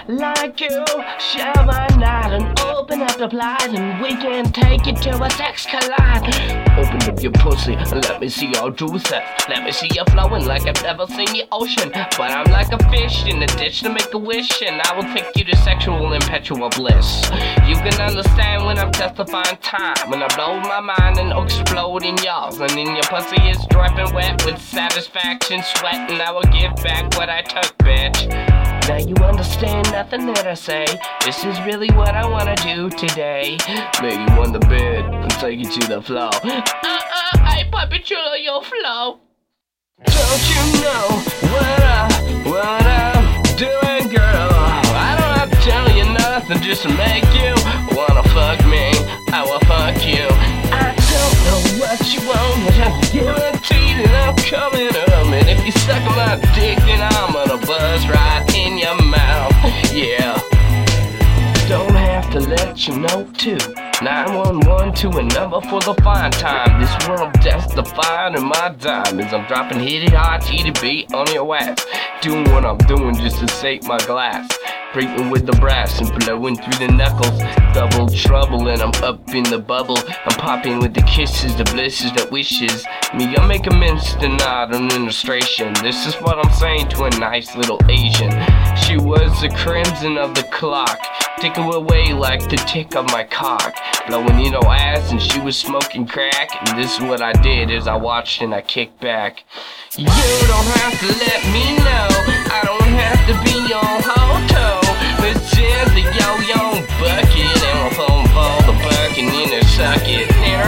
like you. Share my night and open up the blind, and we can take it to a sex collide. Open up your pussy and let me see your juices. Let me see you flowing like I've never seen the ocean. But I'm like a fish in a dish to make a wish, and I will take you to sexual and perpetual bliss. You can understand when I'm testifying time, when I blow my mind and explode in yours, and then your pussy is dripping wet with satisfaction, sweat, and I will give back what I took, bitch. Now you understand nothing that I say. This is really what I wanna do today. Make you on the bed and take you to the floor. I puppet your flow. Don't you know what I'm doing, girl? I don't have to tell you nothing just to make you wanna fuck me. I will fuck you. I don't know what you want, but I guarantee that I'm coming up. And if you suck my dick, then I'm gonna buzz right in your mouth. Yeah. Don't have to let you know too. 911 to a number for the fine time. This world that's defining my diamonds. I'm dropping hit it hard, heated beat on your ass. Doing what I'm doing just to save my glass. Breaking with the brass and blowing through the knuckles. Double trouble and I'm up in the bubble. I'm popping with the kisses, the blisses, the wishes. Me, I make amends to not an illustration. This is what I'm saying to a nice little Asian. She was the crimson of the clock, ticking away like the tick of my cock. Blowing in her ass and she was smoking crack. And this is what I did as I watched and I kicked back. You don't have to let me know. I don't have to be your ho-to. Let's send the yo-yo bucket and we'll phone for the bucket and then suck it.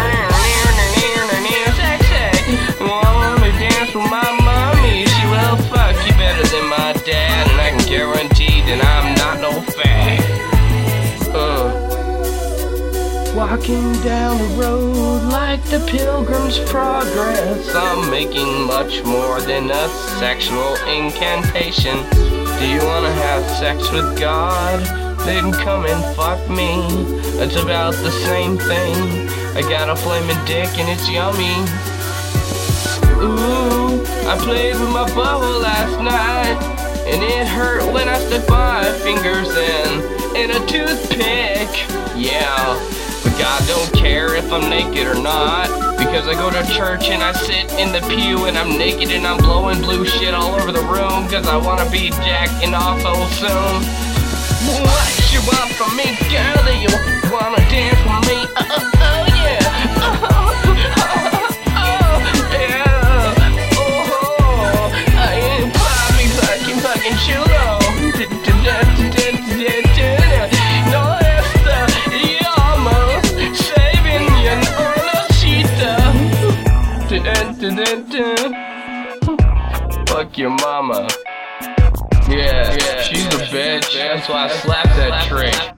Sexy. Wanna dance with my mommy? She will fuck you better than my dad, and I can guarantee that I'm not no fag. Walking down the road like the Pilgrim's Progress, I'm making much more than a sexual incantation. Do you wanna have sex with God? Then come and fuck me. It's about the same thing. I got a flaming dick and it's yummy. Ooh, I played with my bubble last night, and it hurt when I stuck my fingers in a toothpick. Yeah. But God don't care if I'm naked or not, because I go to church and I sit in the pew and I'm naked and I'm blowing blue shit all over the room, cause I wanna be jacking off so soon. What you want from me, girl? Do you wanna dance with me? Oh yeah. Yeah. Oh, I ain't probably fucking chulo. Fuck your mama. Yeah, she's a bitch. That's why I slapped that trick.